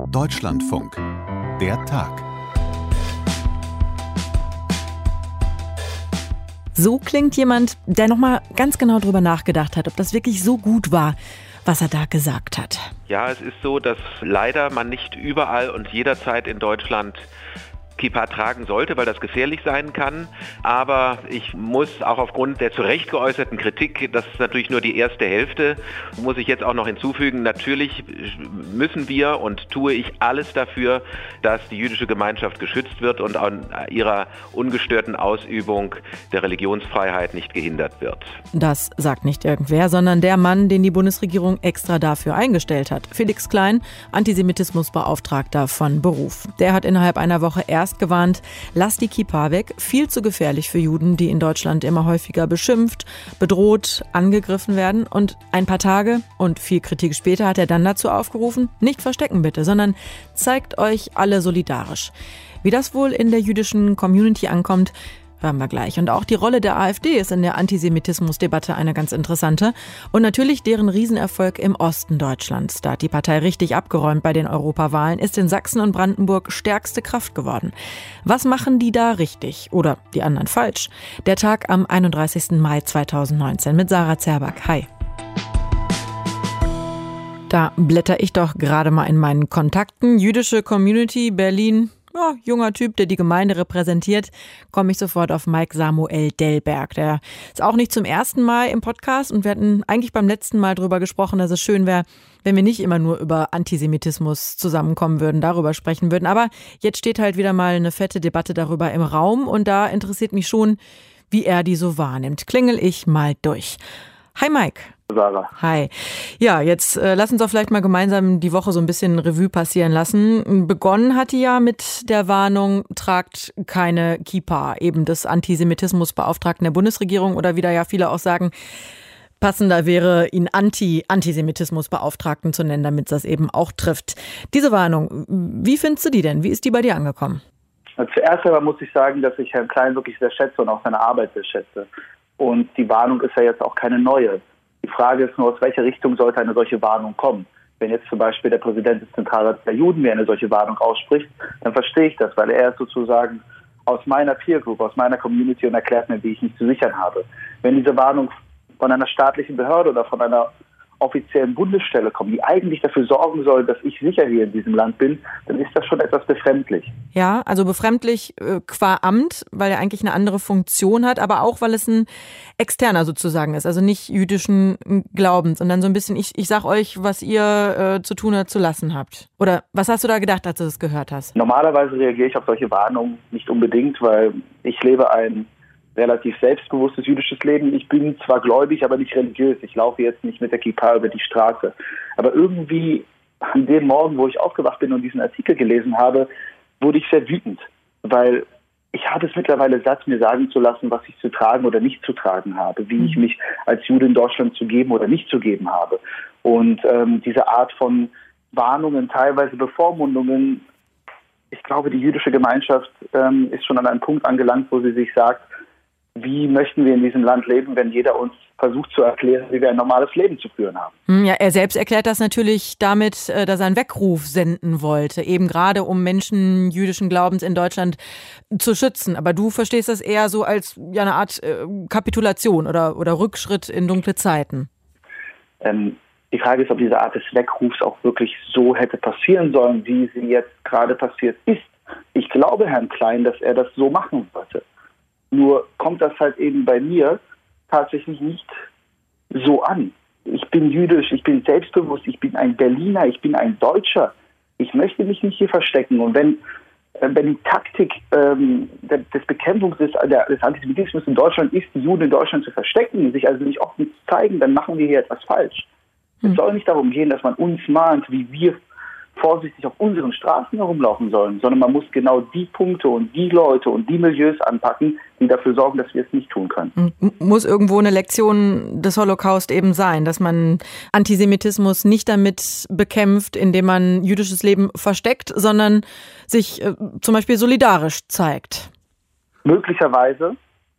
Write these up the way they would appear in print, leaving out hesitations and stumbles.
Deutschlandfunk. Der Tag. So klingt jemand, der nochmal ganz genau drüber nachgedacht hat, ob das wirklich so gut war, was er da gesagt hat. Ja, es ist so, dass leider man nicht überall und jederzeit in Deutschland Kippa tragen sollte, weil das gefährlich sein kann. Aber ich muss auch aufgrund der zu Recht geäußerten Kritik, das ist natürlich nur die erste Hälfte, muss ich jetzt auch noch hinzufügen, natürlich müssen wir und tue ich alles dafür, dass die jüdische Gemeinschaft geschützt wird und an ihrer ungestörten Ausübung der Religionsfreiheit nicht gehindert wird. Das sagt nicht irgendwer, sondern der Mann, den die Bundesregierung extra dafür eingestellt hat. Felix Klein, Antisemitismusbeauftragter von Beruf. Der hat innerhalb einer Woche erst gewarnt, lass die Kippa weg, viel zu gefährlich für Juden, die in Deutschland immer häufiger beschimpft, bedroht, angegriffen werden. Und ein paar Tage und viel Kritik später hat er dann dazu aufgerufen, nicht verstecken bitte, sondern zeigt euch alle solidarisch. Wie das wohl in der jüdischen Community ankommt, hören wir gleich. Und auch die Rolle der AfD ist in der Antisemitismusdebatte eine ganz interessante. Und natürlich deren Riesenerfolg im Osten Deutschlands. Da hat die Partei richtig abgeräumt bei den Europawahlen, ist in Sachsen und Brandenburg stärkste Kraft geworden. Was machen die da richtig? Oder die anderen falsch? Der Tag am 31. Mai 2019 mit Sarah Zerback. Hi. Da blätter ich doch gerade mal in meinen Kontakten. Jüdische Community Berlin. Ja, junger Typ, der die Gemeinde repräsentiert, komme ich sofort auf Mike Samuel Dellberg. Der ist auch nicht zum ersten Mal im Podcast und wir hatten eigentlich beim letzten Mal drüber gesprochen, dass es schön wäre, wenn wir nicht immer nur über Antisemitismus zusammenkommen würden, darüber sprechen würden. Aber jetzt steht halt wieder mal eine fette Debatte darüber im Raum und da interessiert mich schon, wie er die so wahrnimmt. Klingel ich mal durch. Hi Mike. Sarah. Hi. Ja, jetzt lass uns doch vielleicht mal gemeinsam die Woche so ein bisschen Revue passieren lassen. Begonnen hat die ja mit der Warnung, tragt keine Kippa, eben des Antisemitismusbeauftragten der Bundesregierung oder wie da ja viele auch sagen, passender wäre, ihn Antisemitismusbeauftragten zu nennen, damit es das eben auch trifft. Diese Warnung, wie findest du die denn? Wie ist die bei dir angekommen? Zuerst einmal muss ich sagen, dass ich Herrn Klein wirklich sehr schätze und auch seine Arbeit sehr schätze. Und die Warnung ist ja jetzt auch keine neue. Die Frage ist nur, aus welcher Richtung sollte eine solche Warnung kommen? Wenn jetzt zum Beispiel der Präsident des Zentralrats der Juden mir eine solche Warnung ausspricht, dann verstehe ich das, weil er ist sozusagen aus meiner Peer Group, aus meiner Community und erklärt mir, wie ich mich zu sichern habe. Wenn diese Warnung von einer staatlichen Behörde oder von einer offiziellen Bundesstelle kommt, die eigentlich dafür sorgen soll, dass ich sicher hier in diesem Land bin, dann ist das schon etwas befremdlich. Ja, also befremdlich qua Amt, weil er eigentlich eine andere Funktion hat, aber auch, weil es ein externer sozusagen ist, also nicht jüdischen Glaubens, sondern so ein bisschen, ich sag euch, was ihr zu tun oder zu lassen habt. Oder was hast du da gedacht, als du das gehört hast? Normalerweise reagiere ich auf solche Warnungen nicht unbedingt, weil ich lebe ein relativ selbstbewusstes jüdisches Leben. Ich bin zwar gläubig, aber nicht religiös. Ich laufe jetzt nicht mit der Kippa über die Straße. Aber irgendwie an dem Morgen, wo ich aufgewacht bin und diesen Artikel gelesen habe, wurde ich sehr wütend, weil ich habe es mittlerweile satt, mir sagen zu lassen, was ich zu tragen oder nicht zu tragen habe, wie ich mich als Jude in Deutschland zu geben oder nicht zu geben habe. Und diese Art von Warnungen, teilweise Bevormundungen, ich glaube, die jüdische Gemeinschaft ist schon an einem Punkt angelangt, wo sie sich sagt, wie möchten wir in diesem Land leben, wenn jeder uns versucht zu erklären, wie wir ein normales Leben zu führen haben. Ja, er selbst erklärt das natürlich damit, dass er einen Weckruf senden wollte, eben gerade um Menschen jüdischen Glaubens in Deutschland zu schützen. Aber du verstehst das eher so als ja, eine Art Kapitulation oder Rückschritt in dunkle Zeiten. Die Frage ist, ob diese Art des Weckrufs auch wirklich so hätte passieren sollen, wie sie jetzt gerade passiert ist. Ich glaube Herrn Klein, dass er das so machen wollte. Nur kommt das halt eben bei mir tatsächlich nicht so an. Ich bin jüdisch, ich bin selbstbewusst, ich bin ein Berliner, ich bin ein Deutscher. Ich möchte mich nicht hier verstecken. Und wenn die Taktik des Bekämpfungs des Antisemitismus in Deutschland ist, die Juden in Deutschland zu verstecken, sich also nicht offen zu zeigen, dann machen wir hier etwas falsch. Es soll nicht darum gehen, dass man uns mahnt, wie wir vorsichtig auf unseren Straßen herumlaufen sollen, sondern man muss genau die Punkte und die Leute und die Milieus anpacken, die dafür sorgen, dass wir es nicht tun können. Muss irgendwo eine Lektion des Holocaust eben sein, dass man Antisemitismus nicht damit bekämpft, indem man jüdisches Leben versteckt, sondern sich zum Beispiel solidarisch zeigt. Möglicherweise,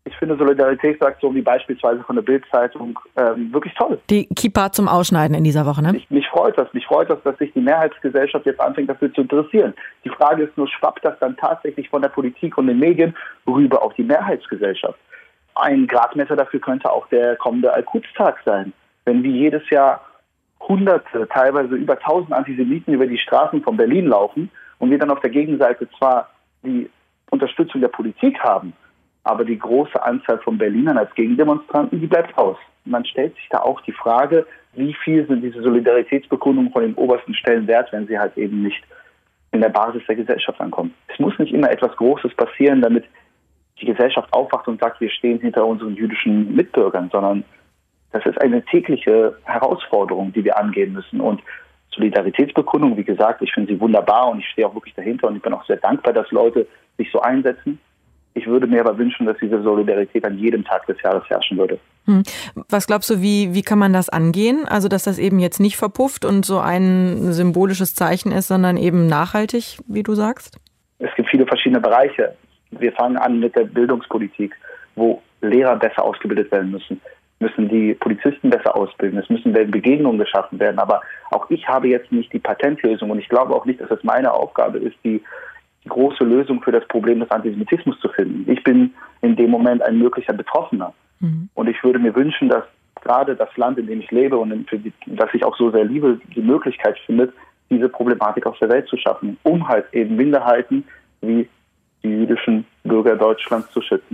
Ich finde Solidaritätsaktionen wie beispielsweise von der Bild-Zeitung wirklich toll. Die Kippa zum Ausschneiden in dieser Woche, ne? Mich freut das, dass sich die Mehrheitsgesellschaft jetzt anfängt, dafür zu interessieren. Die Frage ist nur, schwappt das dann tatsächlich von der Politik und den Medien rüber auf die Mehrheitsgesellschaft? Ein Gradmesser dafür könnte auch der kommende Al-Quds-Tag sein. Wenn wie jedes Jahr Hunderte, teilweise über 1000 Antisemiten über die Straßen von Berlin laufen und wir dann auf der Gegenseite zwar die Unterstützung der Politik haben, aber die große Anzahl von Berlinern als Gegendemonstranten, die bleibt aus. Man stellt sich da auch die Frage, wie viel sind diese Solidaritätsbekundungen von den obersten Stellen wert, wenn sie halt eben nicht in der Basis der Gesellschaft ankommen. Es muss nicht immer etwas Großes passieren, damit die Gesellschaft aufwacht und sagt, wir stehen hinter unseren jüdischen Mitbürgern, sondern das ist eine tägliche Herausforderung, die wir angehen müssen. Und Solidaritätsbekundungen, wie gesagt, ich finde sie wunderbar und ich stehe auch wirklich dahinter und ich bin auch sehr dankbar, dass Leute sich so einsetzen. Ich würde mir aber wünschen, dass diese Solidarität an jedem Tag des Jahres herrschen würde. Was glaubst du, wie kann man das angehen? Also, dass das eben jetzt nicht verpufft und so ein symbolisches Zeichen ist, sondern eben nachhaltig, wie du sagst? Es gibt viele verschiedene Bereiche. Wir fangen an mit der Bildungspolitik, wo Lehrer besser ausgebildet werden müssen die Polizisten besser ausbilden, es müssen Begegnungen geschaffen werden. Aber auch ich habe jetzt nicht die Patentlösung und ich glaube auch nicht, dass es meine Aufgabe ist, die große Lösung für das Problem des Antisemitismus zu finden. Ich bin in dem Moment ein möglicher Betroffener. Und ich würde mir wünschen, dass gerade das Land, in dem ich lebe und das ich auch so sehr liebe, die Möglichkeit findet, diese Problematik aus der Welt zu schaffen, um halt eben Minderheiten wie die jüdischen Bürger Deutschlands zu schützen.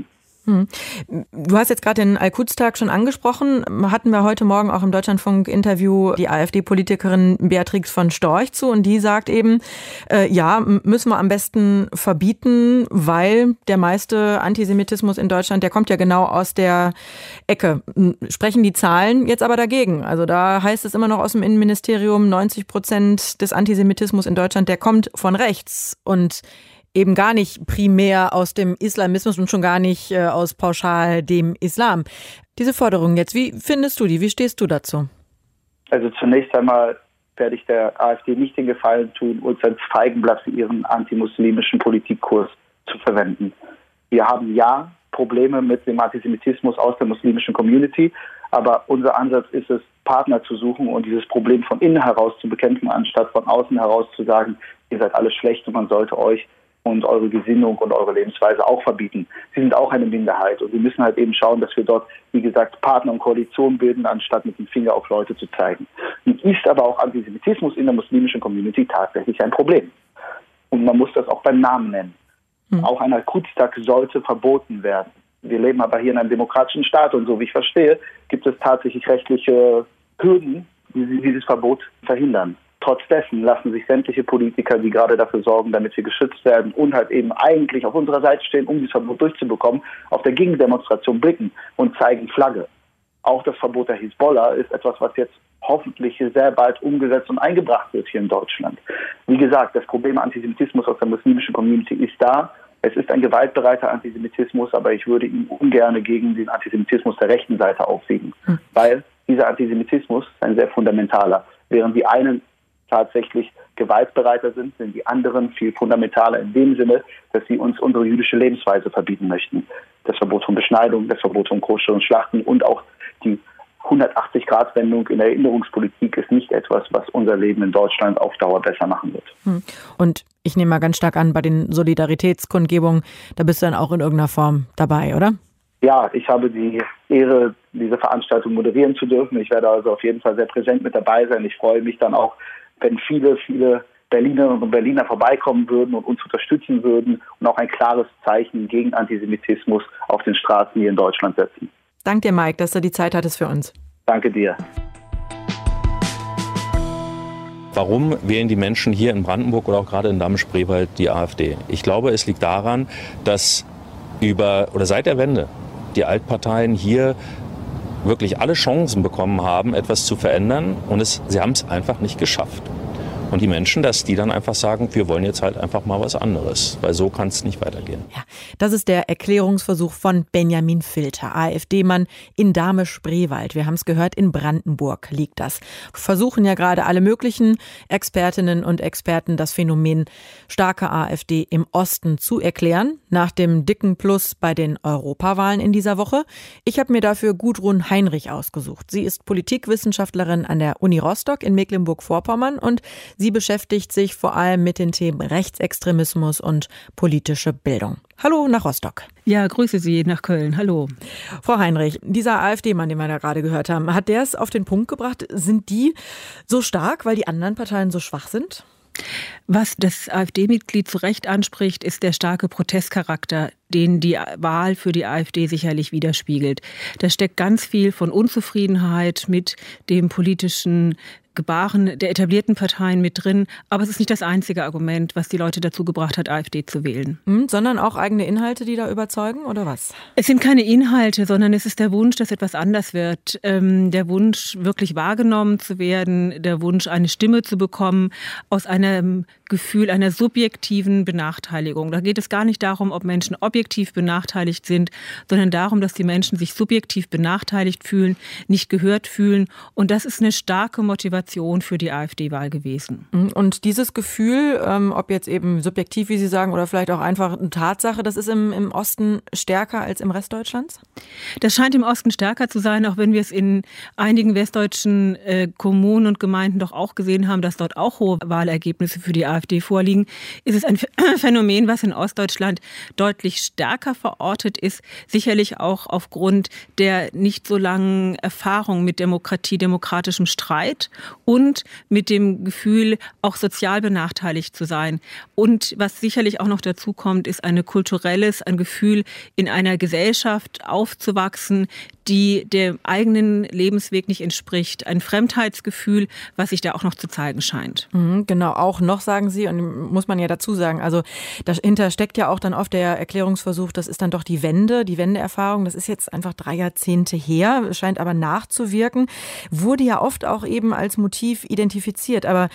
Du hast jetzt gerade den Al-Quds-Tag schon angesprochen. Hatten wir heute Morgen auch im Deutschlandfunk-Interview die AfD-Politikerin Beatrix von Storch zu und die sagt eben, ja, müssen wir am besten verbieten, weil der meiste Antisemitismus in Deutschland, der kommt ja genau aus der Ecke. Sprechen die Zahlen jetzt aber dagegen? Also da heißt es immer noch aus dem Innenministerium, 90% des Antisemitismus in Deutschland, der kommt von rechts und eben gar nicht primär aus dem Islamismus und schon gar nicht aus pauschal dem Islam. Diese Forderung jetzt, wie findest du die? Wie stehst du dazu? Also zunächst einmal werde ich der AfD nicht den Gefallen tun, uns als Feigenblatt für ihren antimuslimischen Politikkurs zu verwenden. Wir haben ja Probleme mit dem Antisemitismus aus der muslimischen Community, aber unser Ansatz ist es, Partner zu suchen und dieses Problem von innen heraus zu bekämpfen, anstatt von außen heraus zu sagen, ihr seid alle schlecht und man sollte euch und eure Gesinnung und eure Lebensweise auch verbieten. Sie sind auch eine Minderheit und wir müssen halt eben schauen, dass wir dort, wie gesagt, Partner und Koalition bilden, anstatt mit dem Finger auf Leute zu zeigen. Und ist aber auch Antisemitismus in der muslimischen Community tatsächlich ein Problem. Und man muss das auch beim Namen nennen. Auch ein Al-Quds-Tag sollte verboten werden. Wir leben aber hier in einem demokratischen Staat und so wie ich verstehe, gibt es tatsächlich rechtliche Hürden, die dieses Verbot verhindern. Trotz dessen lassen sich sämtliche Politiker, die gerade dafür sorgen, damit wir geschützt werden und halt eben eigentlich auf unserer Seite stehen, um dieses Verbot durchzubekommen, auf der Gegendemonstration blicken und zeigen Flagge. Auch das Verbot der Hisbollah ist etwas, was jetzt hoffentlich sehr bald umgesetzt und eingebracht wird hier in Deutschland. Wie gesagt, das Problem Antisemitismus aus der muslimischen Community ist da. Es ist ein gewaltbereiter Antisemitismus, aber ich würde ihn ungern gegen den Antisemitismus der rechten Seite aufwiegen, weil dieser Antisemitismus ist ein sehr fundamentaler. Während die einen tatsächlich gewaltbereiter sind die anderen viel fundamentaler in dem Sinne, dass sie uns unsere jüdische Lebensweise verbieten möchten. Das Verbot von Beschneidung, das Verbot von Koscher und Schlachten und auch die 180-Grad-Wendung in der Erinnerungspolitik ist nicht etwas, was unser Leben in Deutschland auf Dauer besser machen wird. Und ich nehme mal ganz stark an, bei den Solidaritätskundgebungen, da bist du dann auch in irgendeiner Form dabei, oder? Ja, ich habe die Ehre, diese Veranstaltung moderieren zu dürfen. Ich werde also auf jeden Fall sehr präsent mit dabei sein. Ich freue mich dann auch, wenn viele Berlinerinnen und Berliner vorbeikommen würden und uns unterstützen würden und auch ein klares Zeichen gegen Antisemitismus auf den Straßen hier in Deutschland setzen. Danke dir, Mike, dass du die Zeit hattest für uns. Danke dir. Warum wählen die Menschen hier in Brandenburg oder auch gerade in Damm-Spreewald die AfD? Ich glaube, es liegt daran, dass seit der Wende die Altparteien hier wirklich alle Chancen bekommen haben, etwas zu verändern und sie haben es einfach nicht geschafft. Und die Menschen, dass die dann einfach sagen, wir wollen jetzt halt einfach mal was anderes, weil so kann es nicht weitergehen. Ja, das ist der Erklärungsversuch von Benjamin Filter, AfD-Mann in Dahme-Spreewald. Wir haben es gehört, in Brandenburg liegt das. Versuchen ja gerade alle möglichen Expertinnen und Experten das Phänomen starke AfD im Osten zu erklären, nach dem dicken Plus bei den Europawahlen in dieser Woche. Ich habe mir dafür Gudrun Heinrich ausgesucht. Sie ist Politikwissenschaftlerin an der Uni Rostock in Mecklenburg-Vorpommern und sie beschäftigt sich vor allem mit den Themen Rechtsextremismus und politische Bildung. Hallo nach Rostock. Ja, grüße Sie nach Köln. Hallo. Frau Heinrich, dieser AfD-Mann, den wir da gerade gehört haben, hat der es auf den Punkt gebracht? Sind die so stark, weil die anderen Parteien so schwach sind? Was das AfD-Mitglied zu Recht anspricht, ist der starke Protestcharakter, den die Wahl für die AfD sicherlich widerspiegelt. Da steckt ganz viel von Unzufriedenheit mit dem politischen Gebaren der etablierten Parteien mit drin. Aber es ist nicht das einzige Argument, was die Leute dazu gebracht hat, AfD zu wählen. Sondern auch eigene Inhalte, die da überzeugen, oder was? Es sind keine Inhalte, sondern es ist der Wunsch, dass etwas anders wird. Der Wunsch, wirklich wahrgenommen zu werden, der Wunsch, eine Stimme zu bekommen, aus einem Gefühl einer subjektiven Benachteiligung. Da geht es gar nicht darum, ob Menschen objektiv benachteiligt sind, sondern darum, dass die Menschen sich subjektiv benachteiligt fühlen, nicht gehört fühlen. Und das ist eine starke Motivation für die AfD-Wahl gewesen. Und dieses Gefühl, ob jetzt eben subjektiv, wie Sie sagen, oder vielleicht auch einfach eine Tatsache, das ist im Osten stärker als im Rest Deutschlands? Das scheint im Osten stärker zu sein, auch wenn wir es in einigen westdeutschen Kommunen und Gemeinden doch auch gesehen haben, dass dort auch hohe Wahlergebnisse für die AfD vorliegen. Ist es ein Phänomen, was in Ostdeutschland deutlich stärker verortet ist, sicherlich auch aufgrund der nicht so langen Erfahrung mit Demokratie, demokratischem Streit und mit dem Gefühl, auch sozial benachteiligt zu sein. Und was sicherlich auch noch dazu kommt, ist ein Gefühl, in einer Gesellschaft aufzuwachsen, die dem eigenen Lebensweg nicht entspricht. Ein Fremdheitsgefühl, was sich da auch noch zu zeigen scheint. Genau, auch noch, sagen Sie, und muss man ja dazu sagen, also dahinter steckt ja auch dann oft der Erklärungsversuch, das ist dann doch die Wendeerfahrung, das ist jetzt einfach 3 Jahrzehnte her, scheint aber nachzuwirken, wurde ja oft auch eben als Motiv identifiziert, aber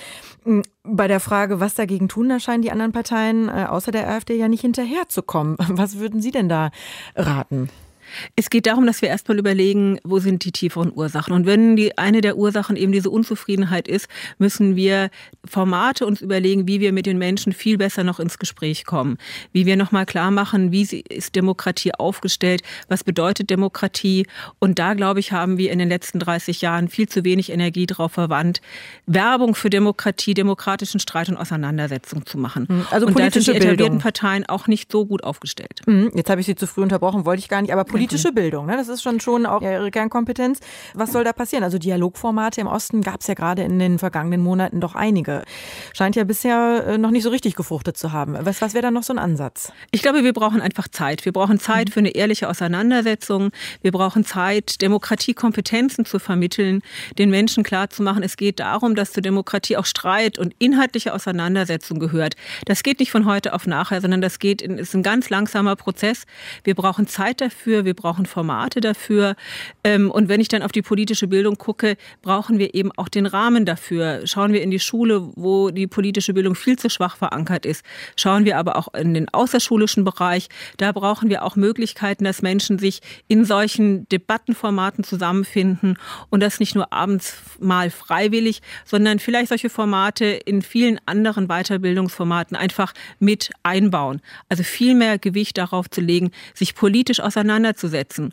bei der Frage, was dagegen tun, da scheinen die anderen Parteien außer der AfD ja nicht hinterherzukommen. Was würden Sie denn da raten? Es geht darum, dass wir erstmal überlegen, wo sind die tieferen Ursachen. Und wenn eine der Ursachen eben diese Unzufriedenheit ist, müssen wir Formate uns überlegen, wie wir mit den Menschen viel besser noch ins Gespräch kommen. Wie wir nochmal klar machen, wie ist Demokratie aufgestellt, was bedeutet Demokratie. Und da, glaube ich, haben wir in den letzten 30 Jahren viel zu wenig Energie drauf verwandt, Werbung für Demokratie, demokratischen Streit und Auseinandersetzung zu machen. Also und politische da sind die etablierten Bildung. Parteien auch nicht so gut aufgestellt. Jetzt habe ich Sie zu früh unterbrochen, wollte ich gar nicht, aber politische Bildung, ne? Das ist schon auch Ihre Kernkompetenz. Was soll da passieren? Also Dialogformate im Osten gab es ja gerade in den vergangenen Monaten doch einige. Scheint ja bisher noch nicht so richtig gefruchtet zu haben. Was wäre da noch so ein Ansatz? Ich glaube, wir brauchen einfach Zeit. Wir brauchen Zeit für eine ehrliche Auseinandersetzung. Wir brauchen Zeit, Demokratiekompetenzen zu vermitteln, den Menschen klarzumachen, es geht darum, dass zur Demokratie auch Streit und inhaltliche Auseinandersetzung gehört. Das geht nicht von heute auf nachher, sondern ist ein ganz langsamer Prozess. Wir brauchen Zeit dafür, wir brauchen Formate dafür. Und wenn ich dann auf die politische Bildung gucke, brauchen wir eben auch den Rahmen dafür. Schauen wir in die Schule, wo die politische Bildung viel zu schwach verankert ist. Schauen wir aber auch in den außerschulischen Bereich. Da brauchen wir auch Möglichkeiten, dass Menschen sich in solchen Debattenformaten zusammenfinden und das nicht nur abends mal freiwillig, sondern vielleicht solche Formate in vielen anderen Weiterbildungsformaten einfach mit einbauen. Also viel mehr Gewicht darauf zu legen, sich politisch auseinanderzusetzen.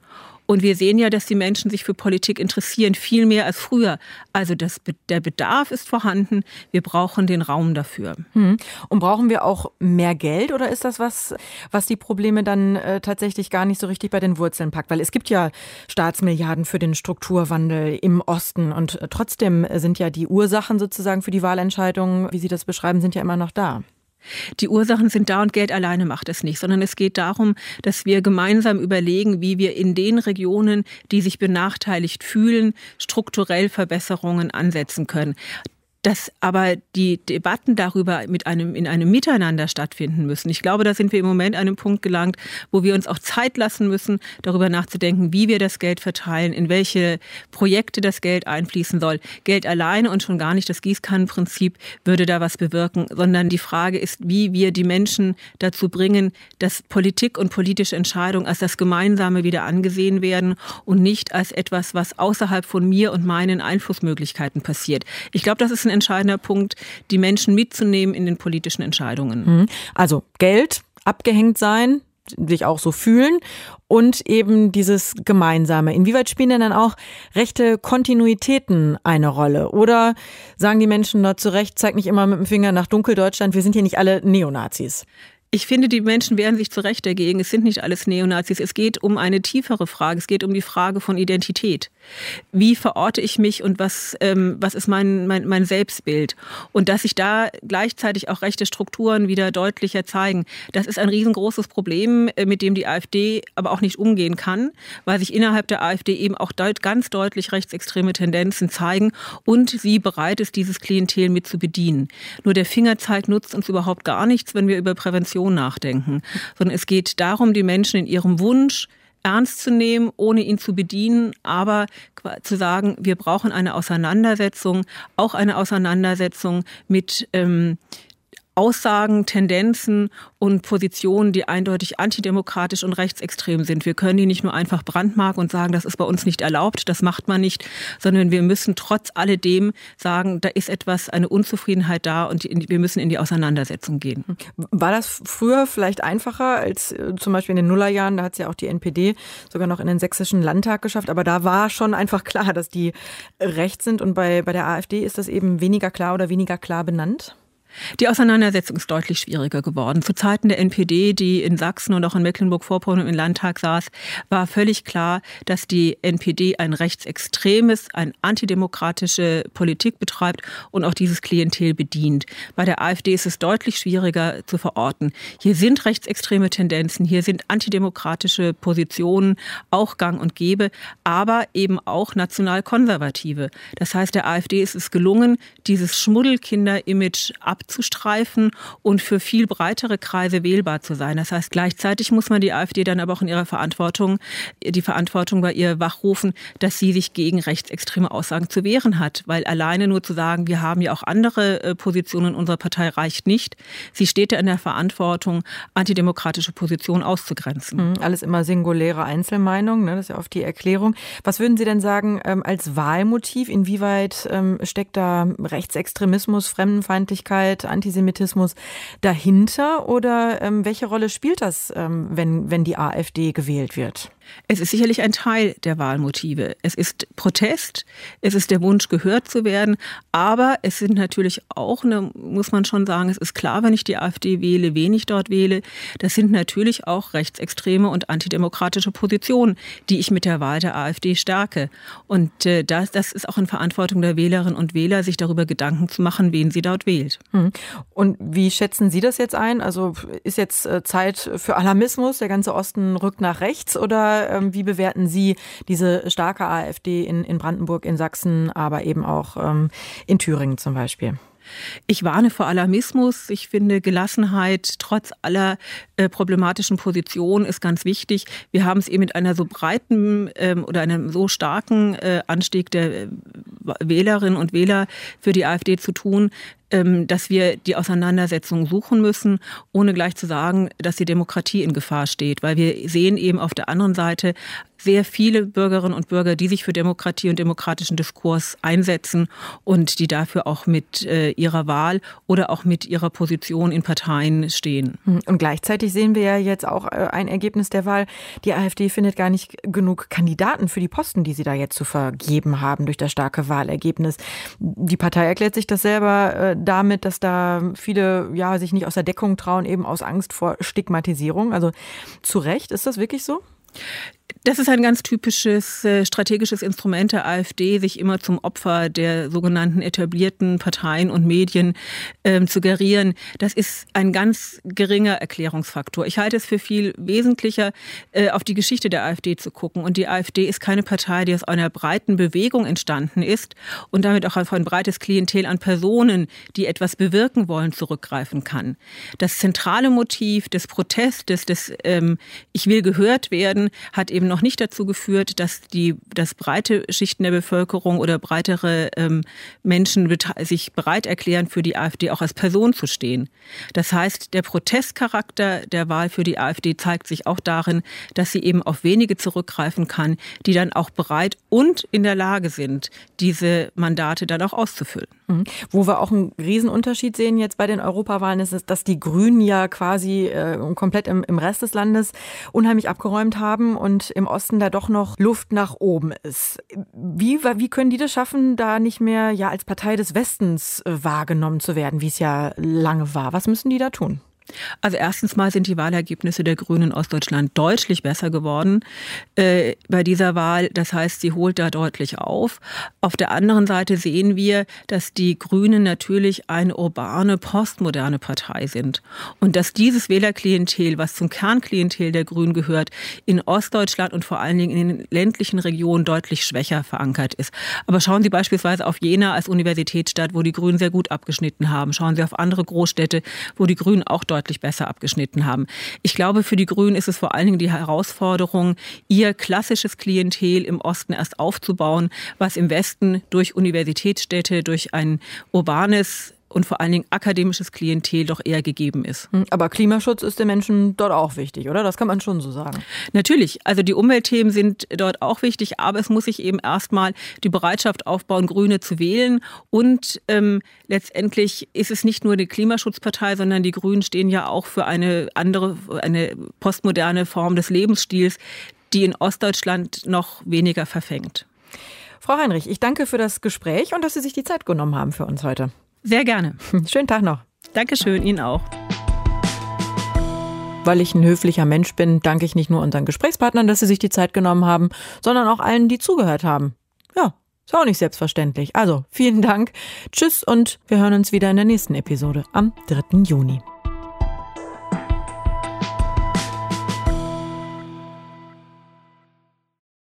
Und wir sehen ja, dass die Menschen sich für Politik interessieren, viel mehr als früher. Also der Bedarf ist vorhanden, wir brauchen den Raum dafür. Und brauchen wir auch mehr Geld oder ist das was die Probleme dann tatsächlich gar nicht so richtig bei den Wurzeln packt? Weil es gibt ja Staatsmilliarden für den Strukturwandel im Osten und trotzdem sind ja die Ursachen sozusagen für die Wahlentscheidungen, wie Sie das beschreiben, sind ja immer noch da. Die Ursachen sind da und Geld alleine macht es nicht, sondern es geht darum, dass wir gemeinsam überlegen, wie wir in den Regionen, die sich benachteiligt fühlen, strukturell Verbesserungen ansetzen können. dass aber die Debatten darüber in einem Miteinander stattfinden müssen. Ich glaube, da sind wir im Moment an einem Punkt gelangt, wo wir uns auch Zeit lassen müssen, darüber nachzudenken, wie wir das Geld verteilen, in welche Projekte das Geld einfließen soll. Geld alleine und schon gar nicht das Gießkannenprinzip würde da was bewirken, sondern die Frage ist, wie wir die Menschen dazu bringen, dass Politik und politische Entscheidungen als das Gemeinsame wieder angesehen werden und nicht als etwas, was außerhalb von mir und meinen Einflussmöglichkeiten passiert. Ich glaube, das ist ein entscheidender Punkt, die Menschen mitzunehmen in den politischen Entscheidungen. Also Geld, abgehängt sein, sich auch so fühlen und eben dieses Gemeinsame. Inwieweit spielen denn dann auch rechte Kontinuitäten eine Rolle? Oder sagen die Menschen da zu Recht, zeig nicht immer mit dem Finger nach Dunkeldeutschland, wir sind hier nicht alle Neonazis? Ich finde, die Menschen wehren sich zu Recht dagegen. Es sind nicht alles Neonazis. Es geht um eine tiefere Frage. Es geht um die Frage von Identität. Wie verorte ich mich und was ist mein Selbstbild? Und dass sich da gleichzeitig auch rechte Strukturen wieder deutlicher zeigen, das ist ein riesengroßes Problem, mit dem die AfD aber auch nicht umgehen kann, weil sich innerhalb der AfD eben auch ganz deutlich rechtsextreme Tendenzen zeigen und sie bereit ist, dieses Klientel mit zu bedienen. Nur der Fingerzeig nutzt uns überhaupt gar nichts, wenn wir über Prävention nachdenken, sondern es geht darum, die Menschen in ihrem Wunsch ernst zu nehmen, ohne ihn zu bedienen, aber zu sagen, wir brauchen eine Auseinandersetzung, auch eine Auseinandersetzung mit Aussagen, Tendenzen und Positionen, die eindeutig antidemokratisch und rechtsextrem sind. Wir können die nicht nur einfach brandmarken und sagen, das ist bei uns nicht erlaubt, das macht man nicht, sondern wir müssen trotz alledem sagen, da ist eine Unzufriedenheit da und wir müssen in die Auseinandersetzung gehen. War das früher vielleicht einfacher als zum Beispiel in den Nullerjahren? Da hat es ja auch die NPD sogar noch in den Sächsischen Landtag geschafft, aber da war schon einfach klar, dass die rechts sind und bei der AfD ist das eben weniger klar oder weniger klar benannt? Die Auseinandersetzung ist deutlich schwieriger geworden. Zu Zeiten der NPD, die in Sachsen und auch in Mecklenburg-Vorpommern im Landtag saß, war völlig klar, dass die NPD ein rechtsextremes, eine antidemokratische Politik betreibt und auch dieses Klientel bedient. Bei der AfD ist es deutlich schwieriger zu verorten. Hier sind rechtsextreme Tendenzen, hier sind antidemokratische Positionen auch gang und gäbe, aber eben auch national-konservative. Das heißt, der AfD ist es gelungen, dieses Schmuddelkinder-Image abzustreifen und für viel breitere Kreise wählbar zu sein. Das heißt, gleichzeitig muss man die AfD dann aber auch in ihrer die Verantwortung bei ihr wachrufen, dass sie sich gegen rechtsextreme Aussagen zu wehren hat. Weil alleine nur zu sagen, wir haben ja auch andere Positionen in unserer Partei, reicht nicht. Sie steht ja in der Verantwortung, antidemokratische Positionen auszugrenzen. Alles immer singuläre Einzelmeinungen, ne? Das ist ja oft die Erklärung. Was würden Sie denn sagen als Wahlmotiv? Inwieweit steckt da Rechtsextremismus, Fremdenfeindlichkeit, Antisemitismus dahinter oder welche Rolle spielt das, wenn die AfD gewählt wird? Es ist sicherlich ein Teil der Wahlmotive. Es ist Protest, es ist der Wunsch, gehört zu werden, aber es sind natürlich auch, muss man schon sagen, es ist klar, wenn ich die AfD wähle, wen ich dort wähle, das sind natürlich auch rechtsextreme und antidemokratische Positionen, die ich mit der Wahl der AfD stärke. Und das ist auch in Verantwortung der Wählerinnen und Wähler, sich darüber Gedanken zu machen, wen sie dort wählt. Und wie schätzen Sie das jetzt ein? Also ist jetzt Zeit für Alarmismus, der ganze Osten rückt nach rechts oder wie bewerten Sie diese starke AfD in Brandenburg, in Sachsen, aber eben auch in Thüringen zum Beispiel? Ich warne vor Alarmismus. Ich finde, Gelassenheit trotz aller problematischen Positionen ist ganz wichtig. Wir haben es eben mit einer so breiten oder einem so starken Anstieg der Wählerinnen und Wähler für die AfD zu tun, dass wir die Auseinandersetzung suchen müssen, ohne gleich zu sagen, dass die Demokratie in Gefahr steht. Weil wir sehen eben auf der anderen Seite sehr viele Bürgerinnen und Bürger, die sich für Demokratie und demokratischen Diskurs einsetzen und die dafür auch mit ihrer Wahl oder auch mit ihrer Position in Parteien stehen. Und gleichzeitig sehen wir ja jetzt auch ein Ergebnis der Wahl. Die AfD findet gar nicht genug Kandidaten für die Posten, die sie da jetzt zu vergeben haben durch das starke Wahlergebnis. Die Partei erklärt sich das selber damit, dass da viele sich nicht aus der Deckung trauen, eben aus Angst vor Stigmatisierung. Also zu Recht, ist das wirklich so? Das ist ein ganz typisches strategisches Instrument der AfD, sich immer zum Opfer der sogenannten etablierten Parteien und Medien zu gerieren. Das ist ein ganz geringer Erklärungsfaktor. Ich halte es für viel wesentlicher, auf die Geschichte der AfD zu gucken. Und die AfD ist keine Partei, die aus einer breiten Bewegung entstanden ist und damit auch auf ein breites Klientel an Personen, die etwas bewirken wollen, zurückgreifen kann. Das zentrale Motiv des Protestes, des Ich will gehört werden, hat eben noch nicht dazu geführt, dass breite Schichten der Bevölkerung oder breitere Menschen sich bereit erklären, für die AfD auch als Person zu stehen. Das heißt, der Protestcharakter der Wahl für die AfD zeigt sich auch darin, dass sie eben auf wenige zurückgreifen kann, die dann auch bereit und in der Lage sind, diese Mandate dann auch auszufüllen. Wo wir auch einen Riesenunterschied sehen jetzt bei den Europawahlen ist, dass die Grünen ja quasi komplett im Rest des Landes unheimlich abgeräumt haben und im Osten da doch noch Luft nach oben ist. Wie können die das schaffen, da nicht mehr als Partei des Westens wahrgenommen zu werden, wie es ja lange war? Was müssen die da tun? Also erstens mal sind die Wahlergebnisse der Grünen in Ostdeutschland deutlich besser geworden bei dieser Wahl. Das heißt, sie holt da deutlich auf. Auf der anderen Seite sehen wir, dass die Grünen natürlich eine urbane, postmoderne Partei sind. Und dass dieses Wählerklientel, was zum Kernklientel der Grünen gehört, in Ostdeutschland und vor allen Dingen in den ländlichen Regionen deutlich schwächer verankert ist. Aber schauen Sie beispielsweise auf Jena als Universitätsstadt, wo die Grünen sehr gut abgeschnitten haben. Schauen Sie auf andere Großstädte, wo die Grünen auch deutlich besser abgeschnitten haben. Ich glaube, für die Grünen ist es vor allen Dingen die Herausforderung, ihr klassisches Klientel im Osten erst aufzubauen, was im Westen durch Universitätsstädte, durch ein urbanes und vor allen Dingen akademisches Klientel doch eher gegeben ist. Aber Klimaschutz ist den Menschen dort auch wichtig, oder? Das kann man schon so sagen. Natürlich, also die Umweltthemen sind dort auch wichtig, aber es muss sich eben erstmal die Bereitschaft aufbauen, Grüne zu wählen. Und letztendlich ist es nicht nur die Klimaschutzpartei, sondern die Grünen stehen ja auch für eine postmoderne Form des Lebensstils, die in Ostdeutschland noch weniger verfängt. Frau Heinrich, ich danke für das Gespräch und dass Sie sich die Zeit genommen haben für uns heute. Sehr gerne. Schönen Tag noch. Dankeschön, Ihnen auch. Weil ich ein höflicher Mensch bin, danke ich nicht nur unseren Gesprächspartnern, dass sie sich die Zeit genommen haben, sondern auch allen, die zugehört haben. Ja, ist auch nicht selbstverständlich. Also, vielen Dank. Tschüss und wir hören uns wieder in der nächsten Episode am 3. Juni.